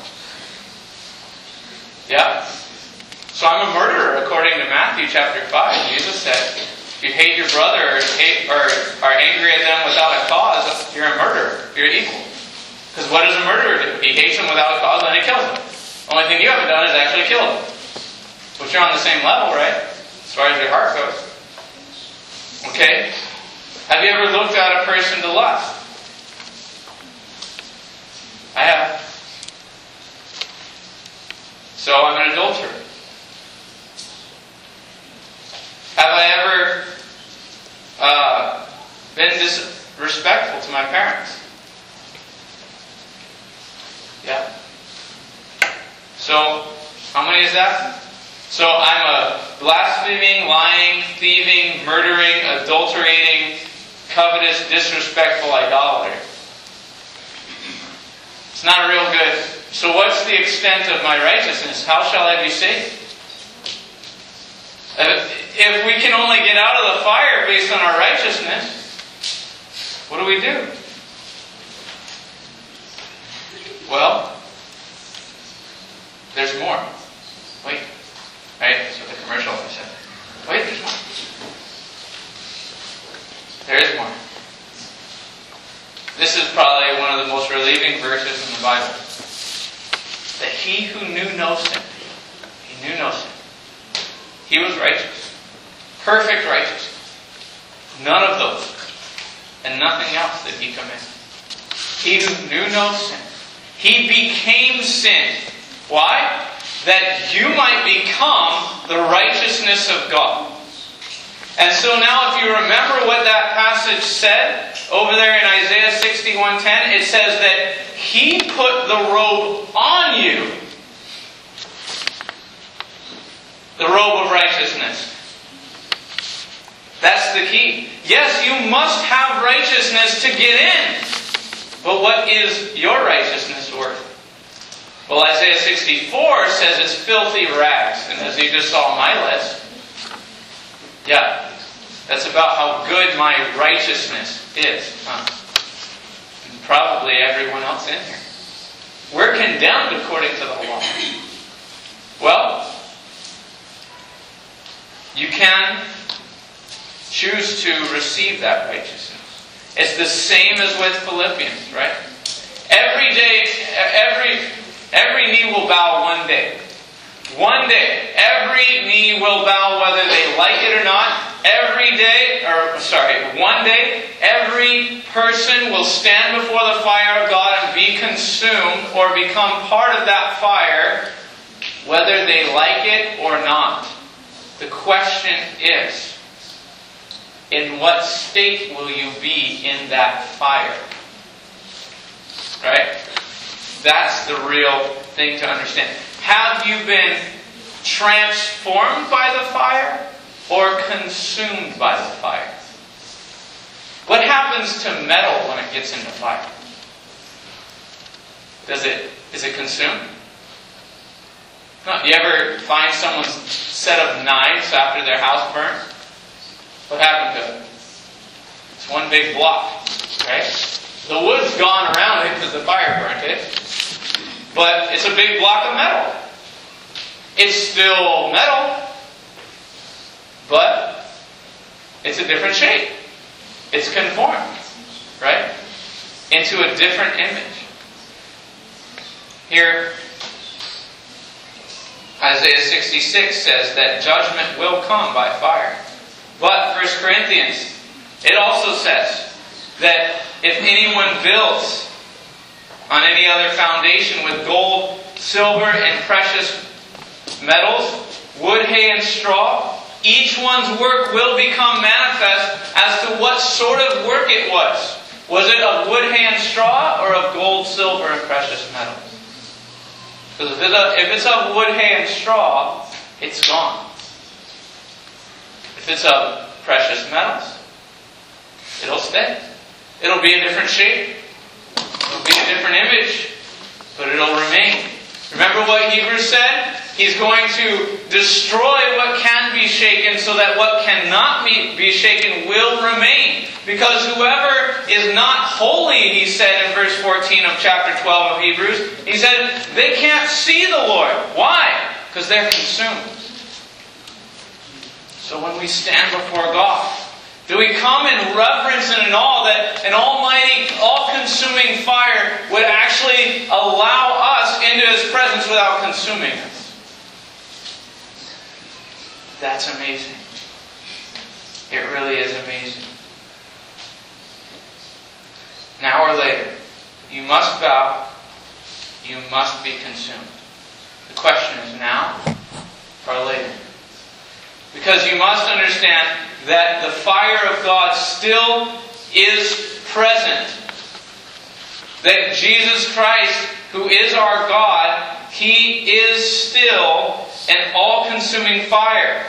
Yeah. So I'm a murderer according to Matthew chapter five. Jesus said, if you hate your brother or, hate, or are angry at them without a cause, you're a murderer. You're evil. Because what does a murderer do? He hates them without a cause and he kills them. The only thing you haven't done is actually kill them. But you're on the same level, right? As far as your heart goes. Okay? Have you ever looked at a person to lust? I have. So I'm an adulterer. Have I ever uh, been disrespectful to my parents? Yeah. So, how many is that? So I'm a blaspheming, lying, thieving, murdering, adulterating, covetous, disrespectful idolater. It's not real good. So what's the extent of my righteousness? How shall I be saved? If we can only get out of the fire based on our righteousness, what do we do? Well, there's more. Wait. Right? That's what the commercial said. Wait, there's more. There is more. This is probably one of the most relieving verses in the Bible. That he who knew no sin, he knew no sin. He was righteous. Perfect righteousness. None of those. And nothing else did he commit. He who knew no sin. He became sin. Why? That you might become the righteousness of God. And so now if you remember what that passage said, over there in Isaiah sixty-one ten, it says that He put the robe on you. The robe of righteousness. That's the key. Yes, you must have righteousness to get in. But what is your righteousness worth? Well, Isaiah sixty-four says it's filthy rags. And as you just saw on my list, Yeah, that's about how good my righteousness is. Huh? Probably everyone else in here. We're condemned according to the law. Well, you can choose to receive that righteousness. It's the same as with Philippians, right? Every day, every every knee will bow one day. One day, every knee will bow whether they like it or not. Every day, or sorry, one day, every person will stand before the fire of God and be consumed or become part of that fire, whether they like it or not. The question is, in what state will you be in that fire? Right? That's the real thing to understand. Have you been transformed by the fire or consumed by the fire? What happens to metal when it gets into fire? Does it, is it consumed? No. You ever find someone's set of knives after their house burnt? What happened to it? It's one big block, right? The wood's gone around it because the fire burnt it, but it's a big block of metal. It's still metal, but it's a different shape. It's conformed, right? Into a different image. Here, Isaiah sixty-six says that judgment will come by fire. But First Corinthians, it also says that if anyone builds on any other foundation with gold, silver, and precious metals, wood, hay, and straw, each one's work will become manifest as to what sort of work it was. Was it of wood, hay, and straw, or of gold, silver, and precious metals? Because if it's of wood, hay, and straw, it's gone. If it's of precious metals, it'll stay. It'll be a different shape. It'll be a different image. But it'll remain. Remember what Hebrews said? He's going to destroy what can be shaken so that what cannot be shaken will remain. Because whoever is not holy, he said in verse fourteen of chapter twelve of Hebrews, he said, they can't see the Lord. Why? Because they're consumed. So when we stand before God, do we come in reverence and in awe that an almighty, all-consuming fire would actually allow us into His presence without consuming us? That's amazing. It really is amazing. Now or later, you must bow, you must be consumed. The question is now or later. Because you must understand that the fire of God still is present. That Jesus Christ, who is our God, He is still an all-consuming fire.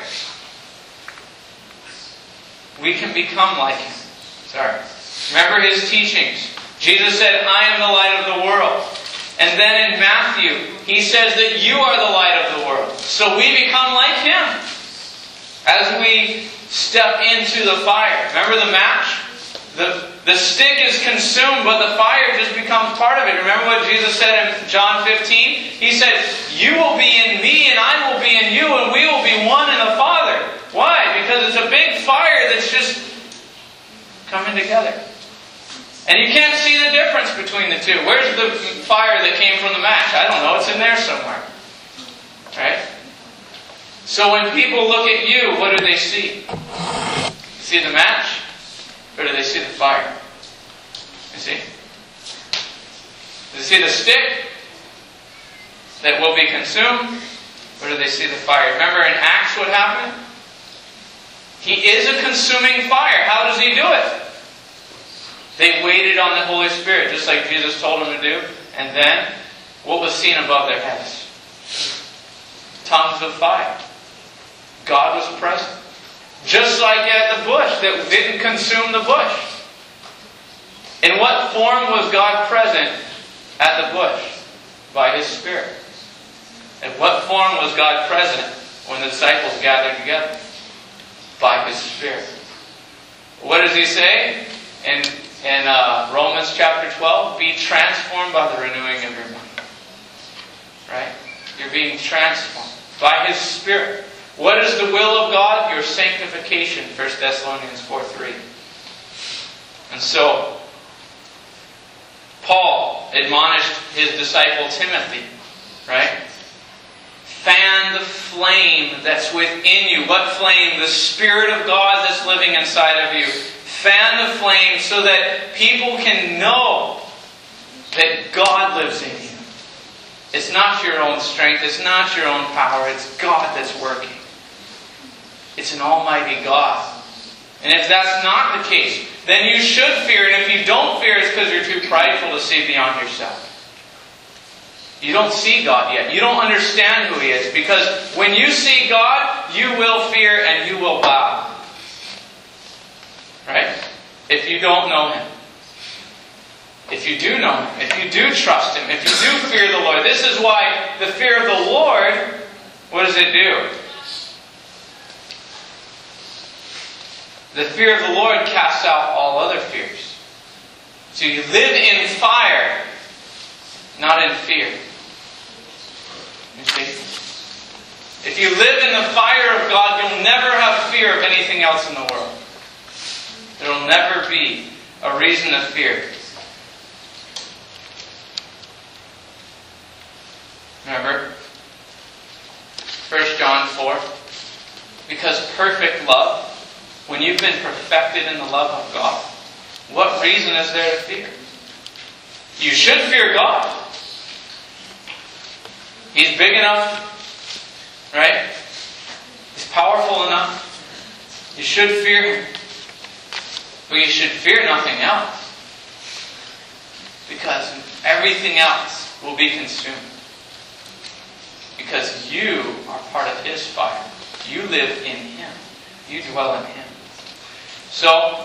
We can become like Him. Sorry. Remember His teachings. Jesus said, I am the light of the world. And then in Matthew, He says that you are the light of the world. So we become like Him as we step into the fire. Remember the match? The, the stick is consumed, but the fire just becomes part of it. Remember what Jesus said in John fifteen? He said, you will be in me and I will be in you and we will be one in the Father. Why? Because it's a big fire that's just coming together. And you can't see the difference between the two. Where's the fire that came from the match? I don't know. It's in there somewhere. Right? So when people look at you, what do they see? See the match? Or do they see the fire? You see? Do they see the stick that will be consumed? Or do they see the fire? Remember in Acts what happened? He is a consuming fire. How does He do it? They waited on the Holy Spirit, just like Jesus told them to do. And then, what was seen above their heads? Tongues of fire. God was present. Just like at the bush that didn't consume the bush. In what form was God present at the bush? By His Spirit. In what form was God present when the disciples gathered together? by His Spirit. What does He say in, in uh, Romans chapter twelve? Be transformed by the renewing of your mind. Right? You're being transformed by His Spirit. What is the will of God? Your sanctification. First Thessalonians four three. And so, Paul admonished his disciple Timothy, right? Fan the flame that's within you. What flame? The Spirit of God that's living inside of you. Fan the flame so that people can know that God lives in you. It's not your own strength. It's not your own power. It's God that's working. It's an almighty God. And if that's not the case, then you should fear. And if you don't fear, it's because you're too prideful to see beyond yourself. You don't see God yet. You don't understand who He is. Because when you see God, you will fear and you will bow. Right? If you don't know Him. If you do know Him. If you do trust Him. If you do fear the Lord. This is why the fear of the Lord, what does it do? The fear of the Lord casts out all other fears. So you live in fire, not in fear. You see? If you live in the fire of God, you'll never have fear of anything else in the world. There will never be a reason to fear. Remember? First John four. Because perfect love, when you've been perfected in the love of God, what reason is there to fear? You should fear God. He's big enough, right? He's powerful enough. You should fear Him. But you should fear nothing else. Because everything else will be consumed. Because you are part of His fire. You live in Him. You dwell in Him. So,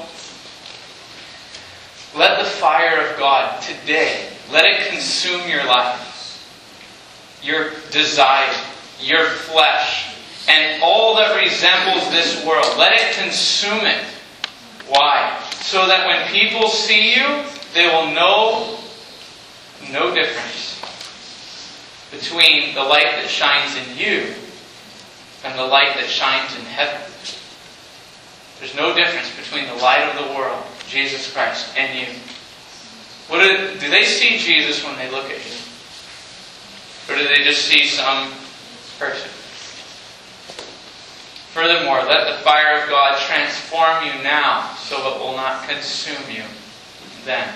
let the fire of God today, let it consume your life, your desire, your flesh, and all that resembles this world. Let it consume it. Why? So that when people see you, they will know no difference between the light that shines in you and the light that shines in heaven. There's no difference between the light of the world, Jesus Christ, and you. What do, do they see Jesus when they look at you? Or do they just see some person? Furthermore, let the fire of God transform you now so it will not consume you then.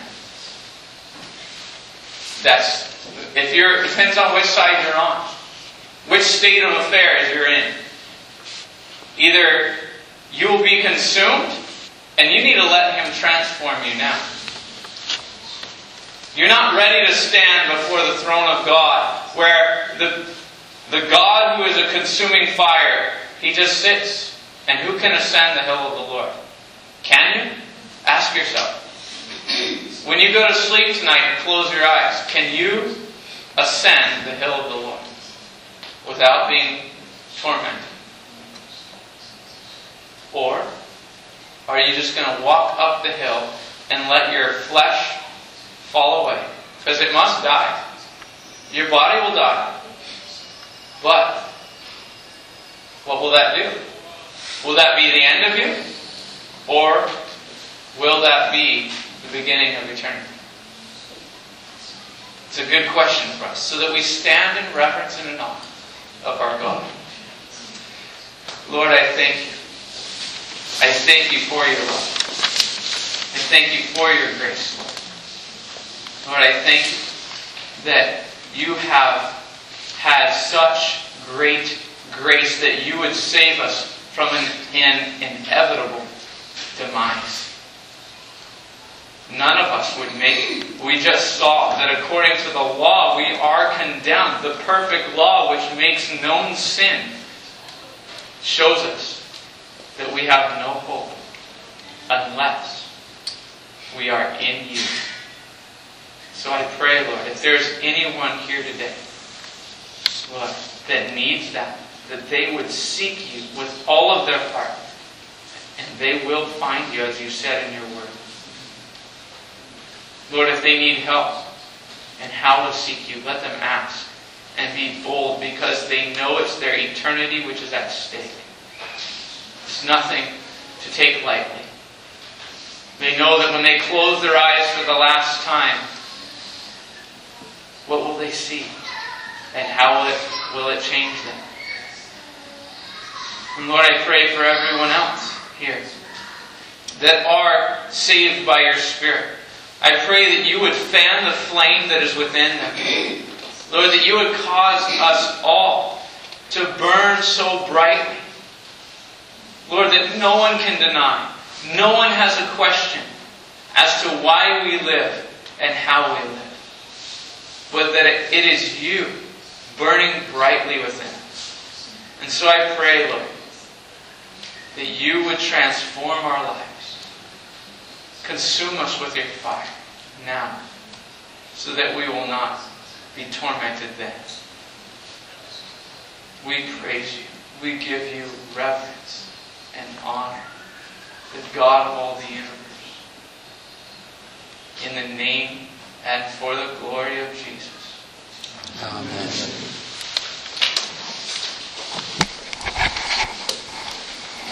That's, if you're, it depends on which side you're on. Which state of affairs you're in. Either you will be consumed, and you need to let Him transform you now. You're not ready to stand before the throne of God, where the, the God who is a consuming fire, He just sits. And who can ascend the hill of the Lord? Can you? Ask yourself. When you go to sleep tonight and close your eyes, can you ascend the hill of the Lord without being tormented? Or are you just going to walk up the hill and let your flesh fall away? Because it must die. Your body will die. But what will that do? Will that be the end of you? Or will that be the beginning of eternity? It's a good question for us, so that we stand in reverence and in awe of our God. Lord, I thank You. I thank You for Your love. I thank You for Your grace, Lord. Lord, I thank You that You have had such great grace that You would save us from an, an inevitable demise. None of us would make it. We just saw that according to the law, we are condemned. The perfect law which makes known sin shows us that we have no hope unless we are in You. So I pray, Lord, if there's anyone here today, Lord, that needs that, that they would seek You with all of their heart, they will find you, as you said in your word. Lord, if they need help and how to seek you, let them ask and be bold, because they know it's their eternity which is at stake. It's nothing to take lightly. They know that when they close their eyes for the last time, what will they see? And how will it, will it change them? And Lord, I pray for everyone else here that are saved by your Spirit. I pray that you would fan the flame that is within them. Lord, that you would cause us all to burn so brightly. Lord, that no one can deny. No one has a question as to why we live and how we live. But that it is you burning brightly within us. And so I pray, Lord, that you would transform our lives. Consume us with your fire now, so that we will not be tormented then. We praise you. We give you reverence and honor, the God of all the universe. In the name and for the glory of Jesus. Amen.